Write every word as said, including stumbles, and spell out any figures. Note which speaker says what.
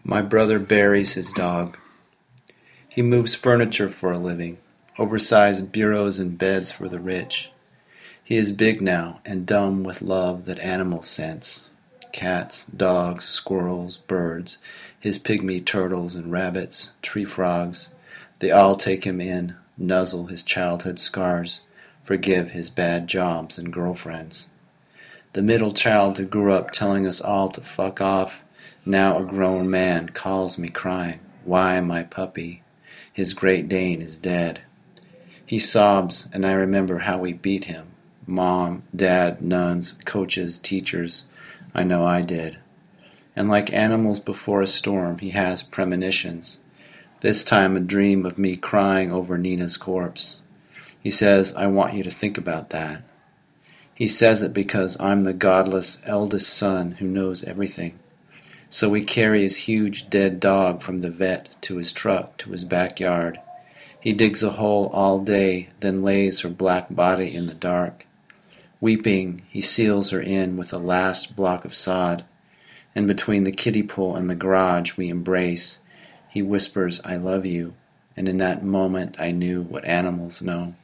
Speaker 1: My brother buries his dog. He moves furniture for a living, oversized bureaus and beds for the rich. He is big now and dumb with love that animals sense. Cats, dogs, squirrels, birds, his pygmy turtles and rabbits, tree frogs, they all take him in, nuzzle his childhood scars, forgive his bad jobs and girlfriends. The middle child who grew up telling us all to fuck off, now a grown man calls me crying, "Why, my puppy? His Great Dane is dead." He sobs, and I remember how we beat him. Mom, Dad, nuns, coaches, teachers. I know I did. And like animals before a storm, he has premonitions. This time a dream of me crying over Nina's corpse. He says, "I want you to think about that." He says it because I'm the godless eldest son who knows everything. So we carry his huge dead dog from the vet to his truck to his backyard. He digs a hole all day, then lays her black body in the dark. Weeping, he seals her in with a last block of sod. And between the kiddie pool and the garage we embrace. He whispers, "I love you." And in that moment I knew what animals know.